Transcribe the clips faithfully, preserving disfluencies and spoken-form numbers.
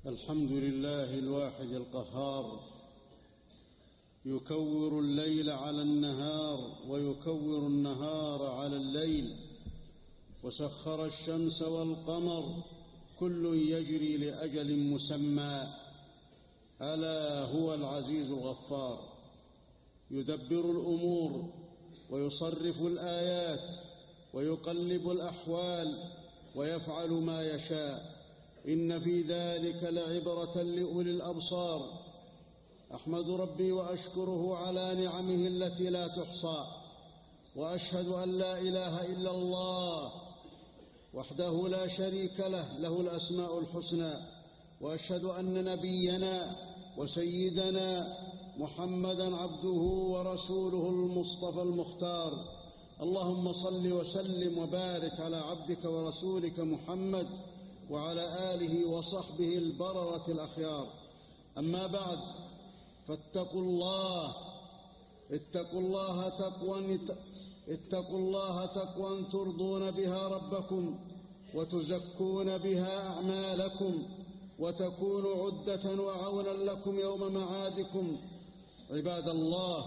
الحمد لله الواحد القهار، يكور الليل على النهار ويكور النهار على الليل، وسخر الشمس والقمر كل يجري لأجل مسمى، ألا هو العزيز الغفار. يدبر الأمور ويصرف الآيات ويقلب الأحوال ويفعل ما يشاء، إن في ذلك لعبرة لأولي الأبصار. أحمد ربي وأشكره على نعمه التي لا تحصى، وأشهد أن لا إله إلا الله وحده لا شريك له، له الأسماء الحسنى. وأشهد أن نبينا وسيدنا محمدا عبده ورسوله المصطفى المختار. اللهم صل وسلم وبارك على عبدك ورسولك محمد وعلى آله وصحبه البررة الأخيار. أما بعد، فاتقوا الله اتقوا الله تقوى اتقوا الله تقوى ترضون بها ربكم وتزكون بها أعمالكم وتكون عدة وعونا لكم يوم معادكم. عباد الله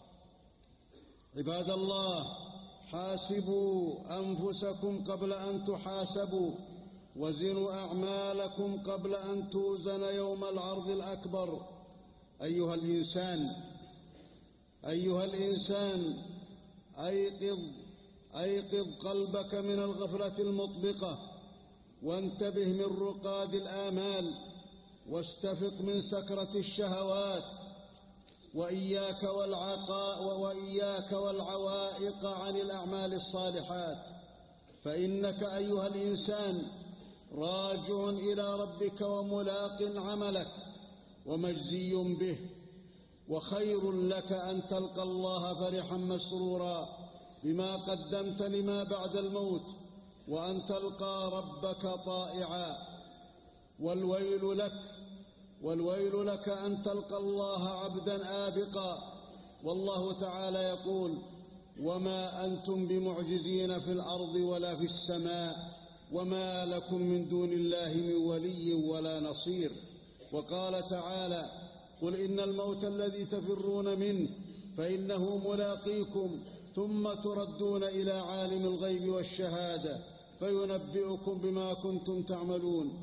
عباد الله حاسبوا أنفسكم قبل أن تحاسبوا، وزنوا أعمالكم قبل أن توزن يوم العرض الأكبر. أيها الإنسان أيها الإنسان أيقظ أيقظ قلبك من الغفلة المطبقة، وانتبه من رقاد الآمال، واستفق من سكرة الشهوات، وإياك والعقاء وإياك والعوائق عن الأعمال الصالحات، فإنك أيها الإنسان راجع إلى ربك وملاق عملك ومجزي به. وخير لك أن تلقى الله فرحا مسرورا بما قدمت لما بعد الموت، وأن تلقى ربك طائعا. والويل لك والويل لك أن تلقى الله عبدا آبقا، والله تعالى يقول: وما أنتم بمعجزين في الأرض ولا في السماء وما لكم من دون الله من ولي ولا نصير. وقال تعالى: قل إن الموت الذي تفرون منه فإنه ملاقيكم ثم تردون إلى عالم الغيب والشهادة فينبئكم بما كنتم تعملون.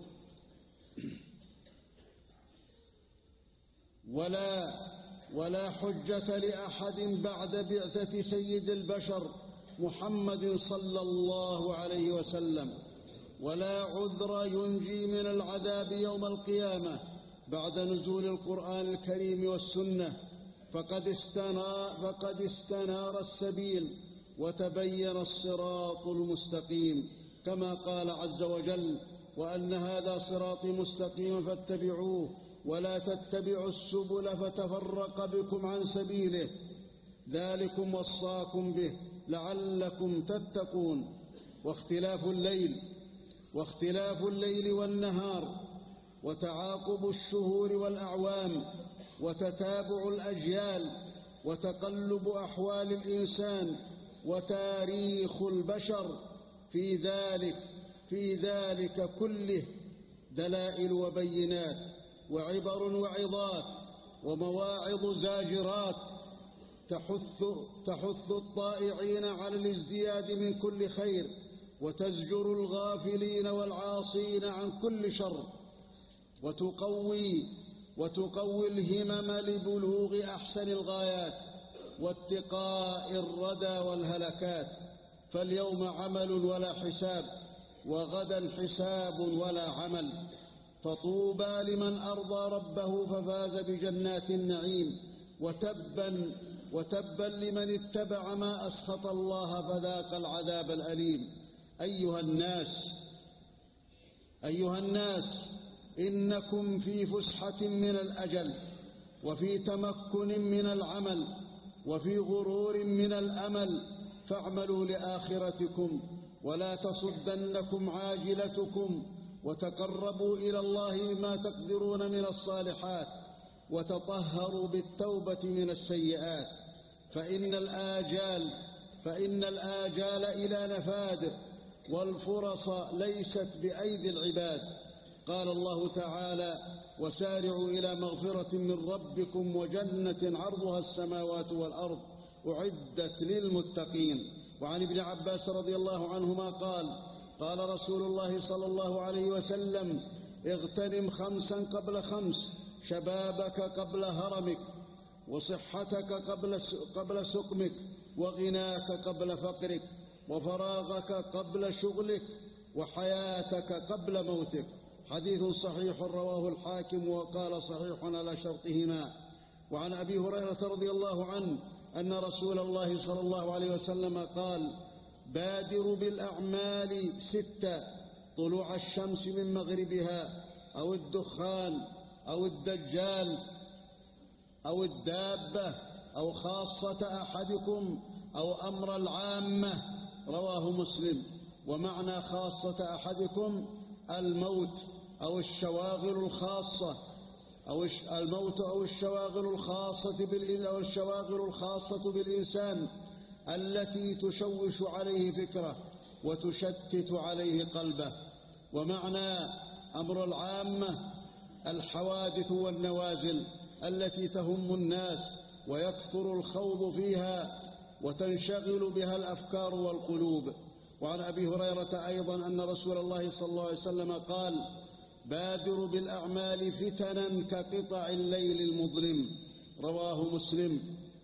ولا ولا حجة لأحد بعد بعثة سيد البشر محمد صلى الله عليه وسلم، ولا عذر ينجي من العذاب يوم القيامة بعد نزول القرآن الكريم والسنة، فقد استنار, فقد استنار السبيل وتبين الصراط المستقيم، كما قال عز وجل: وأن هذا صراطي مستقيما فاتبعوه ولا تتبعوا السبل فتفرق بكم عن سبيله، ذلكم وصاكم به لعلكم تتقون. واختلاف الليل واختلاف الليل والنهار، وتعاقب الشهور والأعوام، وتتابع الأجيال، وتقلب أحوال الإنسان، وتاريخ البشر، في ذلك في ذلك كله دلائل وبينات وعبر وعظات ومواعظ زاجرات تحث, تحث الطائعين على الازدياد من كل خير، وتزجر الغافلين والعاصين عن كل شر، وتقوي وتقوي الهمم لبلوغ أحسن الغايات واتقاء الردى والهلكات. فاليوم عمل ولا حساب، وغدا حساب ولا عمل. فطوبى لمن أرضى ربه ففاز بجنات النعيم، وتبا وتبا لمن اتبع ما أسخط الله فذاق العذاب الأليم. أيها الناس أيها الناس إنكم في فسحة من الأجل، وفي تمكن من العمل، وفي غرور من الأمل، فاعملوا لآخرتكم ولا تصدنكم عاجلتكم، وتقربوا إلى الله بما تقدرون من الصالحات، وتطهروا بالتوبة من السيئات، فإن الآجال فإن الآجال إلى نفاذ، والفرص ليست بأيدي العباد. قال الله تعالى: وسارعوا إلى مغفرة من ربكم وجنة عرضها السماوات والأرض أعدت للمتقين. وعن ابن عباس رضي الله عنهما قال: قال رسول الله صلى الله عليه وسلم: اغتنم خمسا قبل خمس، شبابك قبل هرمك، وصحتك قبل قبل سقمك، وغناك قبل فقرك، وفراغك قبل شغلك، وحياتك قبل موتك. حديث صحيح رواه الحاكم وقال صحيح على شرطهما. وعن أبي هريرة رضي الله عنه أن رسول الله صلى الله عليه وسلم قال: بادروا بالأعمال ستة: طلوع الشمس من مغربها، أو الدخان، أو الدجال، أو الدابة، أو خاصة أحدكم، أو أمر العامة. رواه مسلم. ومعنى خاصة أحدكم الموت أو الشواغل الخاصة، أو الموت أو الشواغل الخاصة أو الشواغل الخاصة بالإنسان التي تشوش عليه فكره وتشتت عليه قلبه. ومعنى أمر العامة الحوادث والنوازل التي تهم الناس ويكثر الخوض فيها وتنشغل بها الأفكار والقلوب. وعن أبي هريرة أيضا أن رسول الله صلى الله عليه وسلم قال: بادروا بالأعمال فتنا كقطع الليل المظلم. رواه مسلم.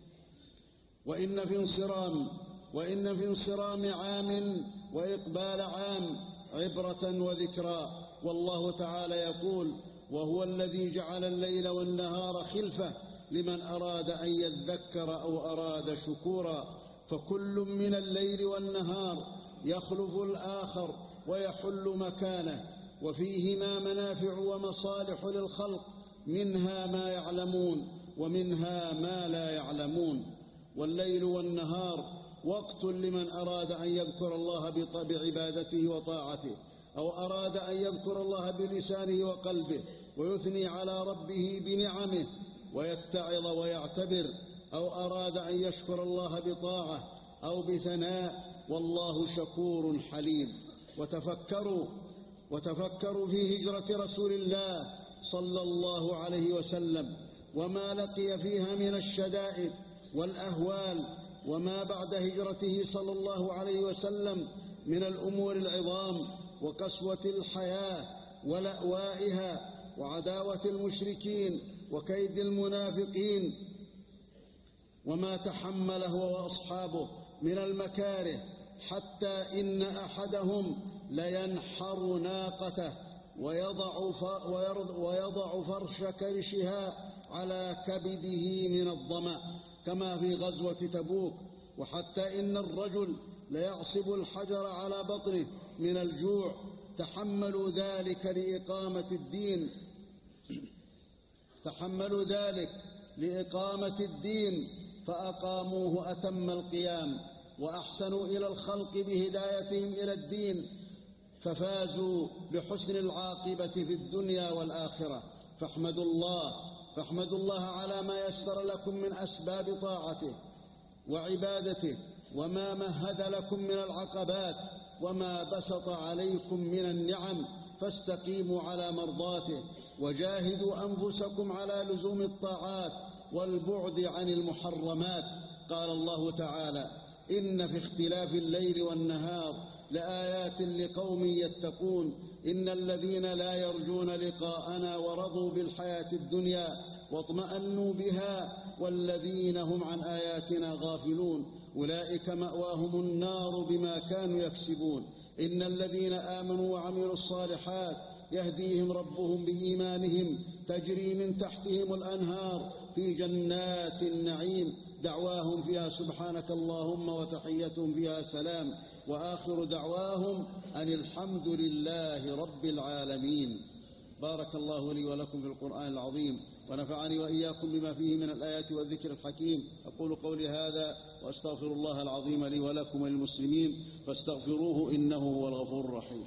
وإن في انصرام وإن في انصرام عام وإقبال عام عبرة وذكرى. والله تعالى يقول: وهو الذي جعل الليل والنهار خلفة لمن أراد أن يذكر أو أراد شكورا. فكل من الليل والنهار يخلف الآخر ويحل مكانه، وفيهما منافع ومصالح للخلق، منها ما يعلمون ومنها ما لا يعلمون. والليل والنهار وقت لمن أراد أن يذكر الله بعبادته وطاعته، أو أراد أن يذكر الله بلسانه وقلبه ويثني على ربه بنعمه ويتعظ ويعتبر، أو أراد أن يشكر الله بطاعة أو بثناء، والله شكور حليم. وتفكروا وتفكروا في هجرة رسول الله صلى الله عليه وسلم وما لقي فيها من الشدائد والأهوال، وما بعد هجرته صلى الله عليه وسلم من الأمور العظام وقسوة الحياة ولأوائها وعداوة المشركين وكيد المنافقين، وما تحمله وأصحابه من المكاره، حتى إن أحدهم لينحر ناقته ويضع, ويضع فرش كرشها على كبده من الظمأ كما في غزوة تبوك، وحتى إن الرجل ليعصب الحجر على بطنه من الجوع. تحملوا ذلك لإقامة الدين تحملوا ذلك لإقامة الدين فأقاموه أتم القيام، وأحسنوا إلى الخلق بهدايتهم إلى الدين، ففازوا بحسن العاقبة في الدنيا والآخرة. فاحمدوا الله فاحمدوا الله على ما يسر لكم من أسباب طاعته وعبادته، وما مهد لكم من العقبات، وما بسط عليكم من النعم، فاستقيموا على مرضاته، وجاهدوا أنفسكم على لزوم الطاعات والبعد عن المحرمات. قال الله تعالى: إن في اختلاف الليل والنهار لآيات لقوم يتقون. إن الذين لا يرجون لقاءنا ورضوا بالحياة الدنيا واطمأنوا بها والذين هم عن آياتنا غافلون أولئك مأواهم النار بما كانوا يكسبون. إن الذين آمنوا وعملوا الصالحات يهديهم ربهم بإيمانهم تجري من تحتهم الأنهار في جنات النعيم دعواهم فيها سبحانك اللهم وتحيتهم فيها سلام، وآخر دعواهم أن الحمد لله رب العالمين. بارك الله لي ولكم في القرآن العظيم، ونفعني وإياكم بما فيه من الآيات والذكر الحكيم. أقول قولي هذا وأستغفر الله العظيم لي ولكم وللمسلمين، فاستغفروه إنه هو الغفور الرحيم.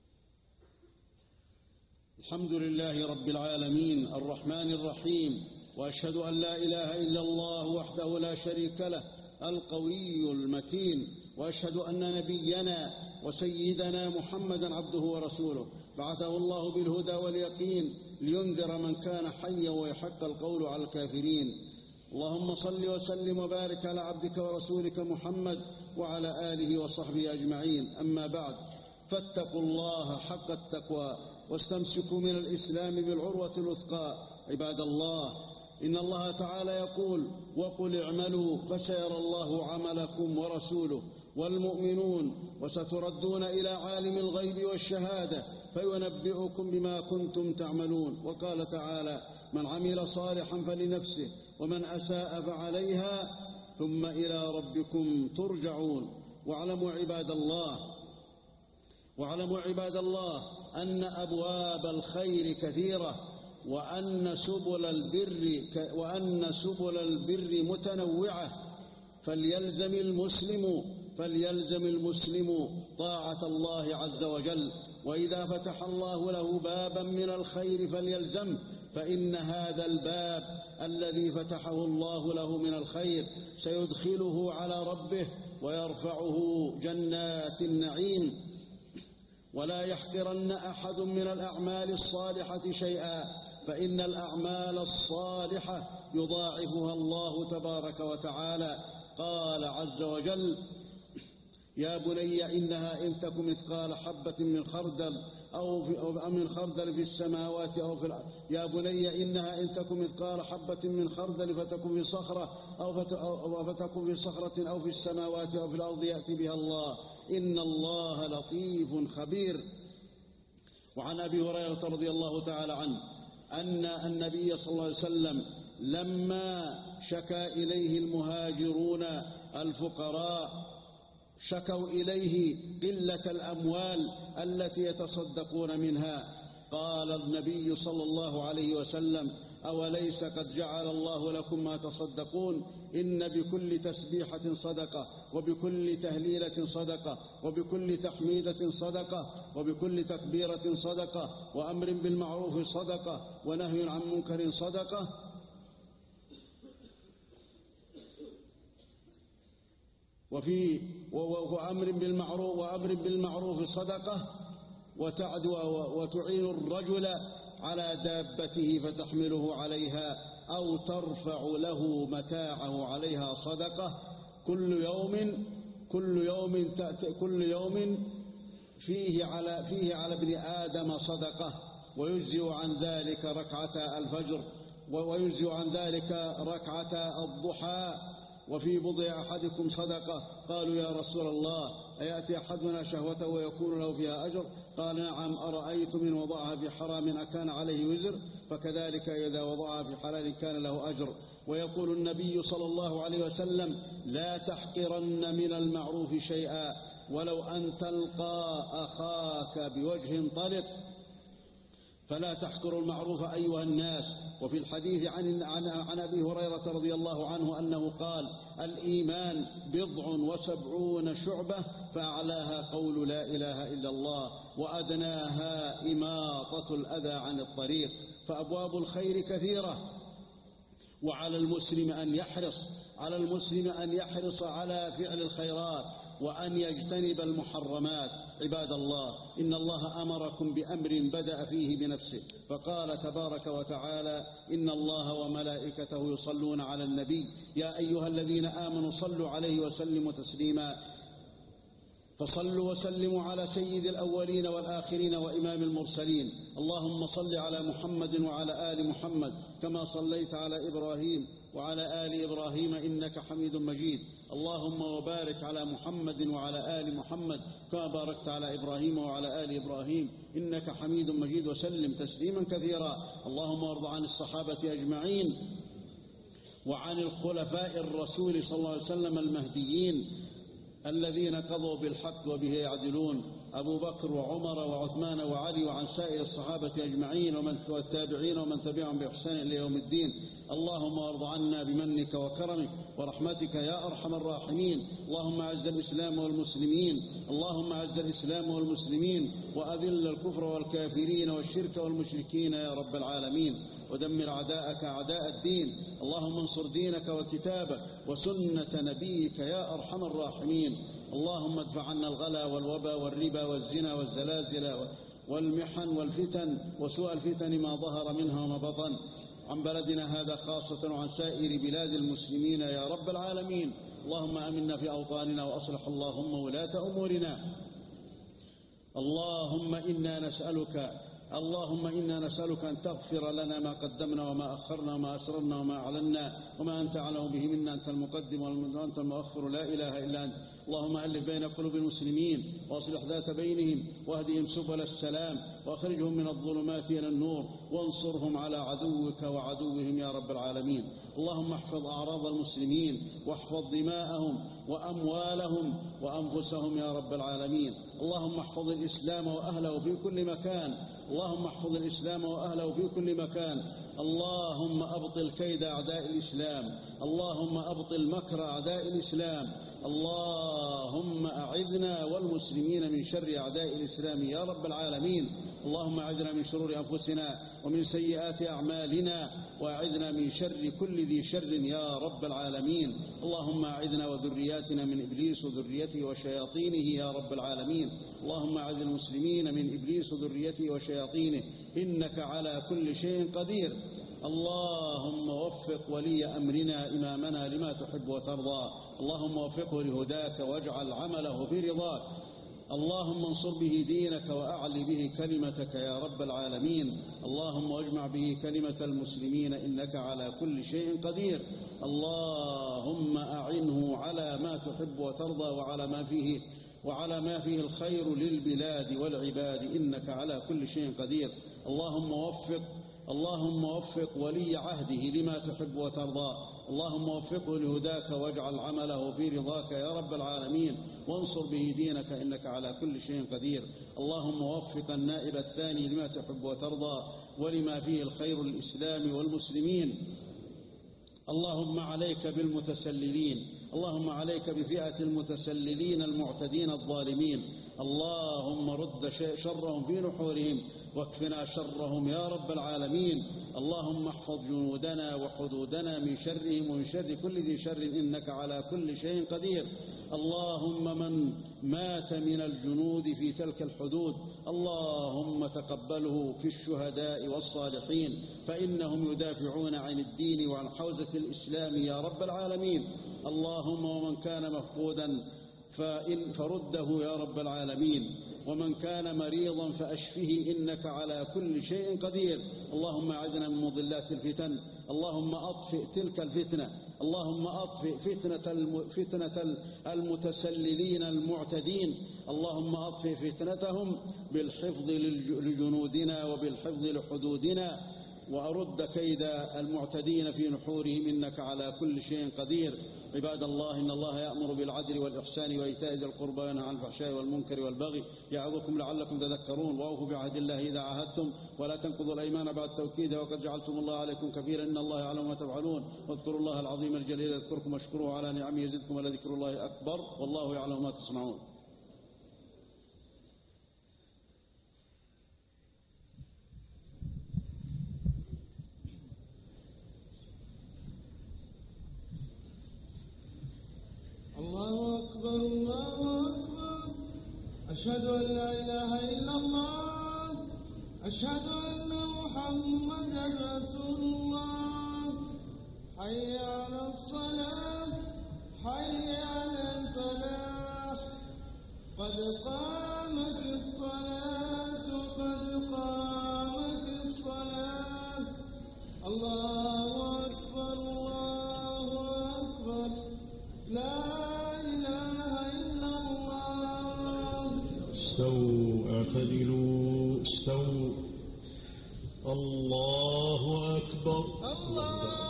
الحمد لله رب العالمين الرحمن الرحيم وأشهد أن لا إله إلا الله وحده لا شريك له القوي المتين، وأشهد أن نبينا وسيدنا محمدا عبده ورسوله بعثه الله بالهدى واليقين لينذر من كان حيا ويحق القول على الكافرين. اللهم صل وسلم وبارك على عبدك ورسولك محمد وعلى آله وصحبه أجمعين. أما بعد، فاتقوا الله حق التقوى واستمسكوا من الإسلام بالعروة الوثقى. عباد الله، إن الله تعالى يقول: وقل اعملوا فسيرى الله عملكم ورسوله والمؤمنون وستردون إلى عالم الغيب والشهادة فينبئكم بما كنتم تعملون. وقال تعالى: من عمل صالحا فلنفسه ومن أساء فعليها ثم إلى ربكم ترجعون. واعلموا عباد الله واعلموا عباد الله أن أبواب الخير كثيرة، وأن سبل البر وأن سبل البر متنوعة، فليلزم المسلم فليلزم المسلم طاعة الله عز وجل، وإذا فتح الله له بابا من الخير فليلزمه، فإن هذا الباب الذي فتحه الله له من الخير سيدخله على ربه ويرفعه جنات النعيم. ولا يحقرن أحد من الأعمال الصالحة شيئا، فإن الأعمال الصالحة يضاعفها الله تبارك وتعالى. قال عز وجل: يا بني إنها إن تك مثقال حبة من خردل أو في من خردل في السماوات أو في الأرض يا بني إنها إن تك مثقال حبة من خردل فتكن في صخرة أو فتكن في صخرة أو في السماوات أو في الأرض يأتي بها الله إن الله لطيف خبير. وعن أبي هريرة رضي الله تعالى عنه أن النبي صلى الله عليه وسلم لما شكا إليه المهاجرون الفقراء شكوا إليه قلة الأموال التي يتصدقون منها، قال النبي صلى الله عليه وسلم: أوليس قد جعل الله لكم ما تصدقون؟ إن بكل تسبيحة صدقة، وبكل تهليلة صدقة، وبكل تحميدة صدقة، وبكل تكبيرة صدقة، وأمر بالمعروف صدقة، ونهي عن منكر صدقة، وفي وأمر بالمعروف وأمر بالمعروف صدقة، وتعدو وتعين الرجل على دابته فتحمله عليها أو ترفع له متاعه عليها صدقة. كل يوم كل يوم كل يوم فيه على فيه على ابن آدم صدقة، ويجزئ عن ذلك ركعتا الفجر، ويجزئ عن ذلك ركعتا الضحى، وفي بضع أحدكم صدقة. قالوا: يا رسول الله، أيأتي أحدنا شهوته ويكون له فيها أجر؟ قال: نعم. أرأيت من وضعها في حرام أكان عليه وزر؟ فكذلك إذا وضعها في حلال كان له أجر. ويقول النبي صلى الله عليه وسلم: لا تحقرن من المعروف شيئا ولو أن تلقى أخاك بوجه طلق، فلا تحقروا المعروف أيها الناس. وفي الحديث عن, عن, عن أبي هريرة رضي الله عنه أنه قال: الإيمان بضع وسبعون شعبة، فأعلاها قول لا إله إلا الله، وأدناها إماطة الأذى عن الطريق. فأبواب الخير كثيرة، وعلى المسلم أن يحرص على المسلم أن يحرص على فعل الخيرات وأن يجتنب المحرمات. عباد الله، إن الله أمركم بأمر بدأ فيه بنفسه، فقال تبارك وتعالى: إن الله وملائكته يصلون على النبي يا أيها الذين آمنوا صلوا عليه وسلموا تسليما. فصلوا وسلموا على سيد الأولين والآخرين وإمام المرسلين. اللهم صل على محمد وعلى آل محمد كما صليت على إبراهيم وعلى آل إبراهيم إنك حميد مجيد. اللهم وبارك على محمد وعلى آل محمد كما باركت على إبراهيم وعلى آل إبراهيم إنك حميد مجيد، وسلم تسليما كثيرا. اللهم وارض عن الصحابة أجمعين وعن الخلفاء الرسول صلى الله عليه وسلم المهديين الذين قضوا بالحق وبه يعدلون. أبو بكر وعمر وعثمان وعلي وعن سائر الصحابة أجمعين ومن والتابعين ومن تبعهم بإحسان إلى يوم الدين. اللهم وارض عنا بمنك وكرمك ورحمتك يا أرحم الراحمين. اللهم أعز الإسلام والمسلمين اللهم أعز الإسلام والمسلمين وأذل الكفر والكافرين والشرك والمشركين يا رب العالمين، ودمر أعداءك أعداء الدين. اللهم انصر دينك وكتابك وسنة نبيك يا أرحم الراحمين. اللهم ادفع عنا الغلا والوبا والربا والزنا والزلازل والمحن والفتن وسوء الفتن ما ظهر منها وما بطن عن بلدنا هذا خاصة وعن سائر بلاد المسلمين يا رب العالمين. اللهم آمنا في أوطاننا وأصلح اللهم ولاة أمورنا. اللهم إنا نسألك اللهم إنا نسألك أن تغفر لنا ما قدمنا وما أخرنا وما أسررنا وما أعلنا وما أنت أعلم به منا، أنت المقدم وأنت المؤخر لا إله إلا أنت. اللهم ألف بين قلوب المسلمين وأصلح ذات بينهم واهدهم سبل السلام وأخرجهم من الظلمات إلى النور وانصرهم على عدوك وعدوهم يا رب العالمين. اللهم احفظ أعراض المسلمين واحفظ دماءهم وأموالهم وأنفسهم يا رب العالمين. اللهم احفظ الإسلام وأهله في كل مكان اللهم احفظ الإسلام وأهله في كل مكان. اللهم أبطل كيد أعداء الإسلام اللهم أبطل مكر أعداء الإسلام. اللهم أعذنا والمسلمين من شر أعداء الإسلام يا رب العالمين. اللهم أعذنا من شرور أنفسنا ومن سيئات أعمالنا وأعذنا من شر كل ذي شر يا رب العالمين. اللهم أعذنا وذرياتنا من إبليس وذريته وشياطينه يا رب العالمين. اللهم أعذ المسلمين من إبليس وذريته وشياطينه إنك على كل شيء قدير. اللهم وفق ولي أمرنا إمامنا لما تحب وترضى. اللهم وفقه لهداك واجعل عمله في رضاك. اللهم انصر به دينك وأعل به كلمتك يا رب العالمين. اللهم واجمع به كلمة المسلمين إنك على كل شيء قدير. اللهم أعنه على ما تحب وترضى وعلى ما فيه وعلى ما فيه الخير للبلاد والعباد إنك على كل شيء قدير. اللهم وفق اللهم وفق ولي عهده لما تحب وترضى. اللهم وفقه لهداك واجعل عمله في رضاك يا رب العالمين وانصر به دينك إنك على كل شيء قدير. اللهم وفق النائب الثاني لما تحب وترضى ولما فيه الخير للإسلام والمسلمين. اللهم عليك بالمتسللين اللهم عليك بفئة المتسللين المعتدين الظالمين. اللهم رد شرهم في نحورهم واكفنا شرهم يا رب العالمين. اللهم احفظ جنودنا وحدودنا من شرهم ومن شر كل ذي شر إنك على كل شيء قدير. اللهم من مات من الجنود في تلك الحدود اللهم تقبله في الشهداء والصالحين فإنهم يدافعون عن الدين وعن حوزة الإسلام يا رب العالمين. اللهم ومن كان مفقودا فإن فرده يا رب العالمين ومن كان مريضا فأشفه إنك على كل شيء قدير. اللهم أعذنا من مضلات الفتن اللهم أطفئ تلك الفتنة اللهم أطفئ فتنة, فتنة المتسللين المعتدين. اللهم أطفئ فتنتهم بالحفظ لجنودنا وبالحفظ لحدودنا وأرد كيد المعتدين في نحورهم إنك على كل شيء قدير. عباد الله إن الله يأمر بالعدل والإحسان وإيتاء ذي القربى وينهى عن الفحشاء والمنكر والبغي يعظكم لعلكم تذكرون. وأوفوا بعهد الله إذا عاهدتم ولا تنقضوا الأيمان بعد توكيدها وقد جعلتم الله عليكم كفيلا إن الله يعلم ما تفعلون. واذكروا الله العظيم الجليل يذكركم واشكروه على نعمه يزدكم ولذكر الله أكبر والله يعلم ما تصنعون. الله أكبر الله أكبر أشهد أن لا إله إلا الله أشهد أن محمدا رسول الله. حي على الصلاة حي على الفلاح قد قامت الصلاة قد قامت الصلاة. الله أكبر الله أكبر لا استووا اعتدلوا استووا. الله أكبر الله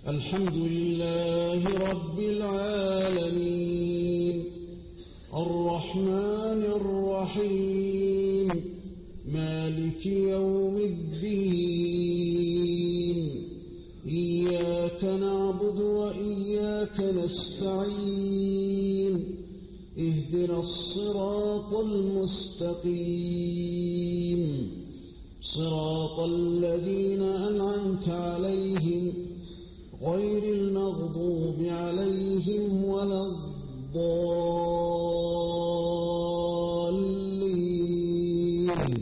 الحمد لله رب العالمين الرحمن الرحيم مالك يوم الدين إياك نعبد وإياك نستعين اهدنا الصراط المستقيم صراط الذين أنعمت عليهم غير المغضوب عليهم ولا الضالين.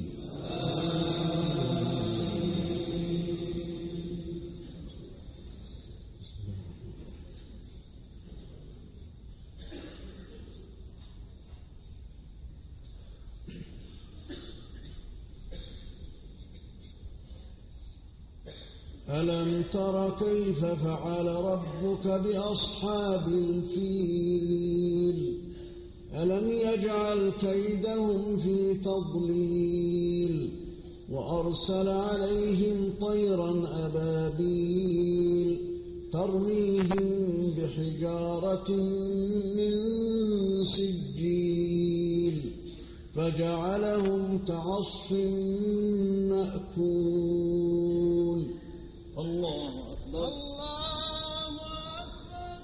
ألم تر كيف فعل ربك بأصحاب الفيل ألم يجعل كيدهم في تضليل وأرسل عليهم طيرا أبابيل ترميهم بحجارة من سجيل فجعلهم كعصف مأكول. الله أكبر. الله أكبر.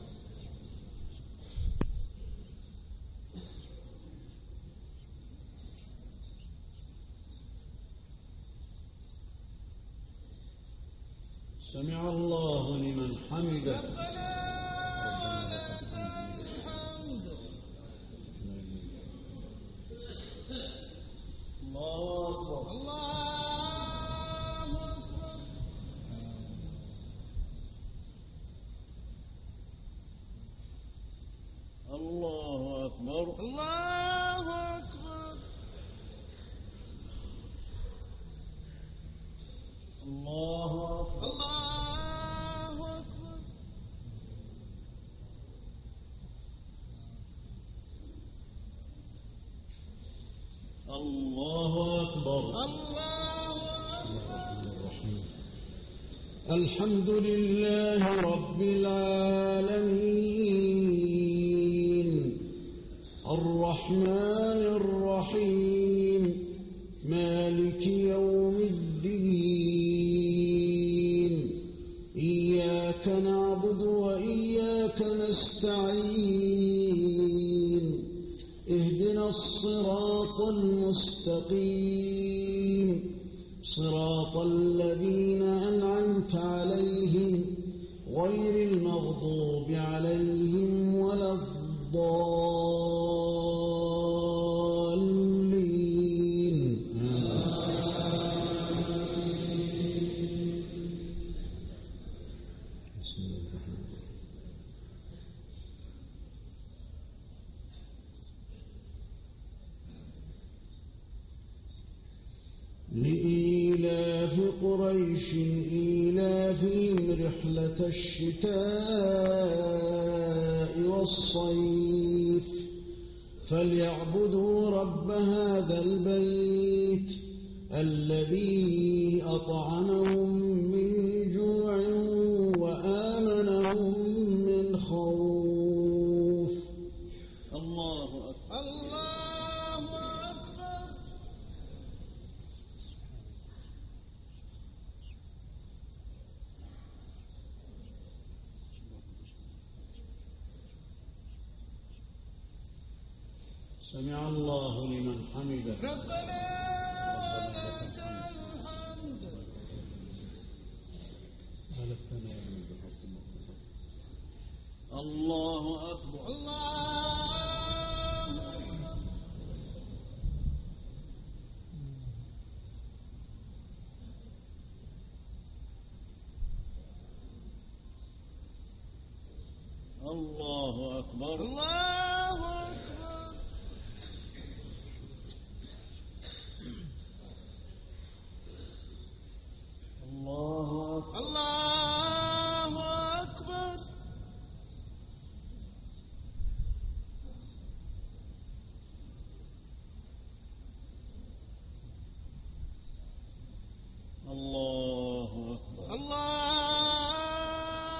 سمع الله لمن حمده. الله أكبر. الله أكبر. الله أكبر. الله أكبر. الله أكبر. الحمد لله رب العالمين الرحمن الرحيم مالك يوم الدين إياك نعبد وإياك نستعين اهدنا الصراط المستقيم صراط الذين أنعمت عليهم غير المغضوب عليهم ولا الضالين. لإيلاف قريش إيلافهم رحلة الشتاء والصيف فليعبدوا رب هذا البيت الذي أطعمهم من جوع وآمنهم من خوف. الله أكبر. الله أكبر. سمع الله لمن حمده. ربنا ولك الحمد. الله أكبر. الله أكبر. الله أكبر. الله أكبر. الله أكبر. الله أكبر. الله أكبر. الله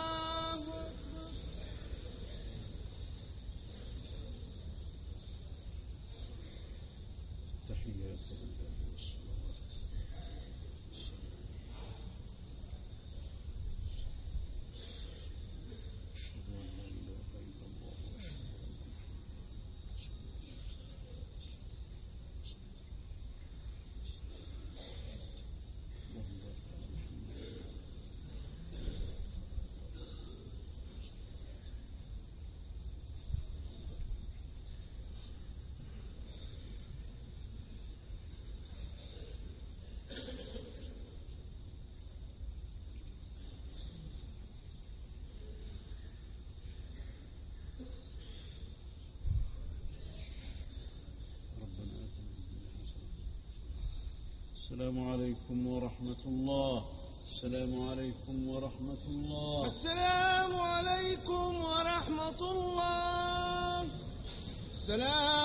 السلام عليكم ورحمة الله. السلام عليكم ورحمة الله. السلام عليكم ورحمة الله. السلام